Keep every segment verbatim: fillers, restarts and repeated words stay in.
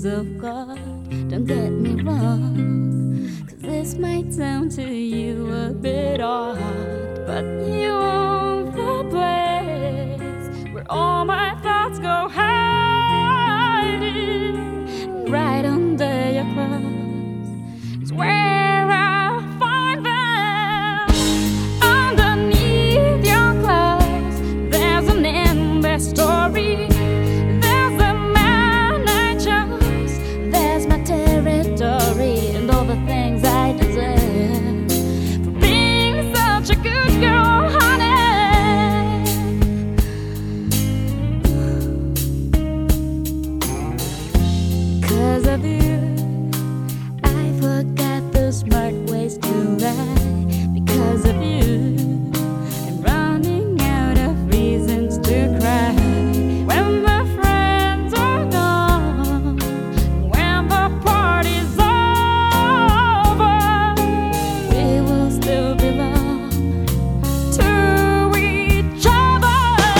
of God. Don't get me wrong, 'cause this might sound to you a bit odd, but you own the place where all my thoughts go hiding. Right under your clothes is where I'll find them. Underneath your clothes there's an endless story. There's a man I chose, there's my territory, and all the things I deserve for being such a good girl, honey. 'Cause of you I forgot the smart ways to lie. Because of you I'm running out of reasons to cry. When the friends are gone, when the party's over, we will still belong to each other.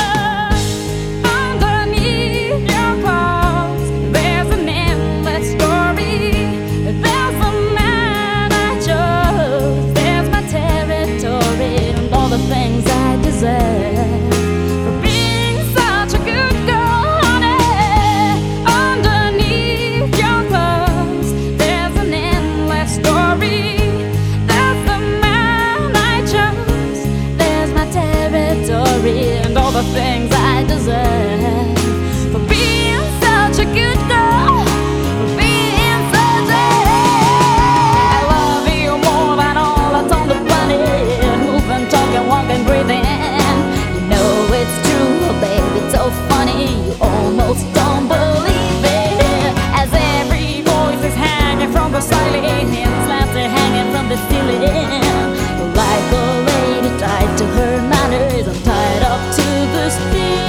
Underneath your clothes there's an endless story. There's a man I chose, there's my territory, and all the things I deserve for being such a good girl, honey. Underneath your clothes there's an endless story. There's the man I chose, there's my territory, and all the things I deserve for being such a good girl, for being such a I love you more than all that's on the planet. Moving, talking, walking, breathing. You know it's true, oh baby, it's so funny. You almost don't believe it. As every voice is hanging from the ceiling, and slabs are hanging from the ceiling. Like a lady tied to her manners, I'm tied up to the steel.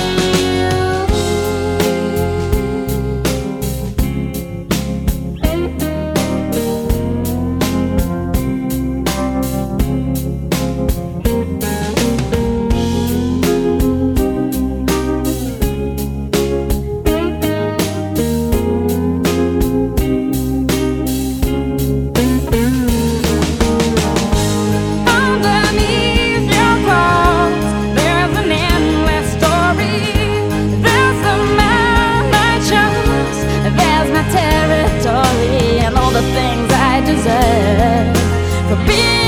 Underneath your clothes there's an endless story. There's the man I chose, there's my territory, and all the things I deserve for being